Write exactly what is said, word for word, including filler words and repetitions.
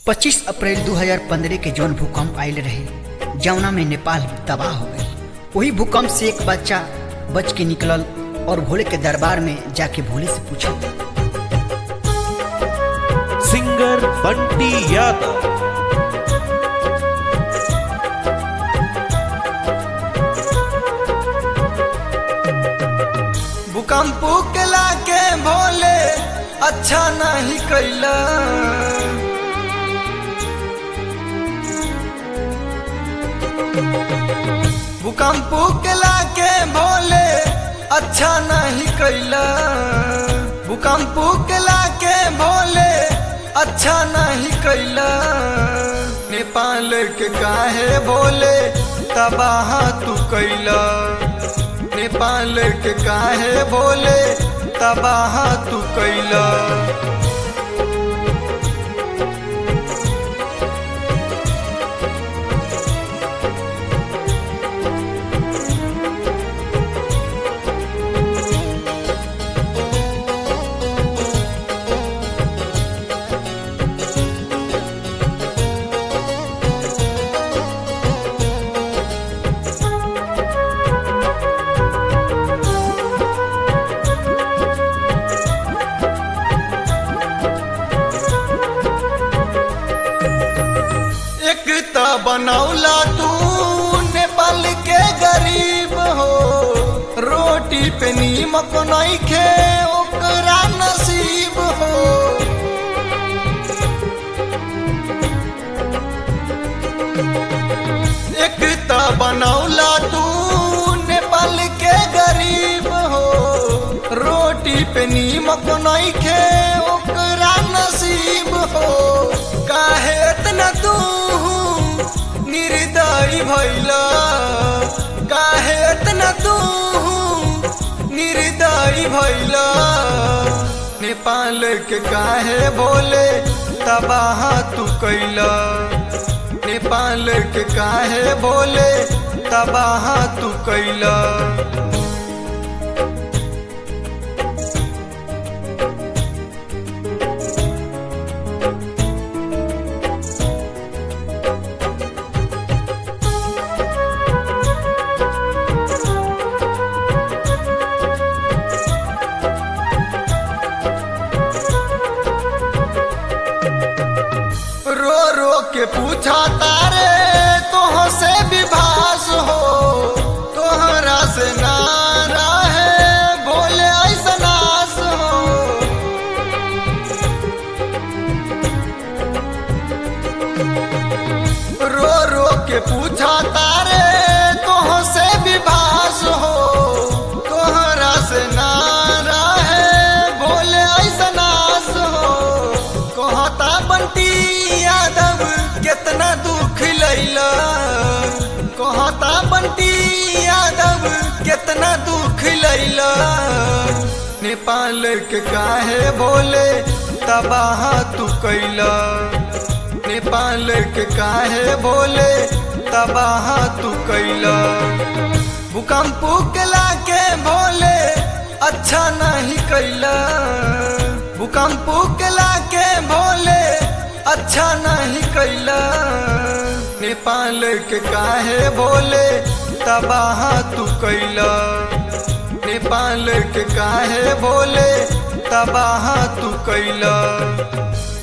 पच्चीस अप्रैल दो हज़ार पंद्रह के जौन भूकंप आयल रहे जौना में नेपाल तबाह हो गए। वही भूकंप से एक बच्चा बच के निकलल और भोले के दरबार में जाके भोले से पूछा। सिंगर बंटी यादव। भूकंप केला के भोले अच्छा नहीं कैला, भूकंप केला के भोले अच्छा नहीं कैला, भूकंप केला के भोले अच्छा नहीं कैला। नेपाल के काहे भोले तबाह तू कैला, नेपाल के काहे भोले तबाह तू कैला। बनौला तू नेपाल के गरीब हो, रोटी पे नीमक नइखे ओकरा नसीब हो। एक त बनौला तू नेपाल के गरीब हो, रोटी पे नीमक नइखे ओकरा नसीब हो। काहे इतना तू निर्दयी भइला, काहे इतना तू निर्दयी भइला। नेपाल के काहे भोले तबाह तू कैला, नेपाल के काहे भोले तबाह तू कैला। के पूछा तारे तोह से विभास हो, तोहरा से ना रहे भोले ऐसा नास हो। रो रो के पूछा तारे तोह से विभास हो, तोहरा से ना रहे भोले ऐसा नास हो। कहता बंटी यादव कितना दुख लैला, कहता बंटी यादव कितना दुख लैला। नेपाल के काहे भोले तबाह तू कैला, नेपाल के काहे भोले तबाह तू कैला। भूकंप केला के भोले अच्छा नहीं कैला, भूकंप केला के भोले अच्छा नहीं कैला। नेपाल के काहे भोले तबाह तू कैला, नेपाल के काहे भोले तबाह तू कैला।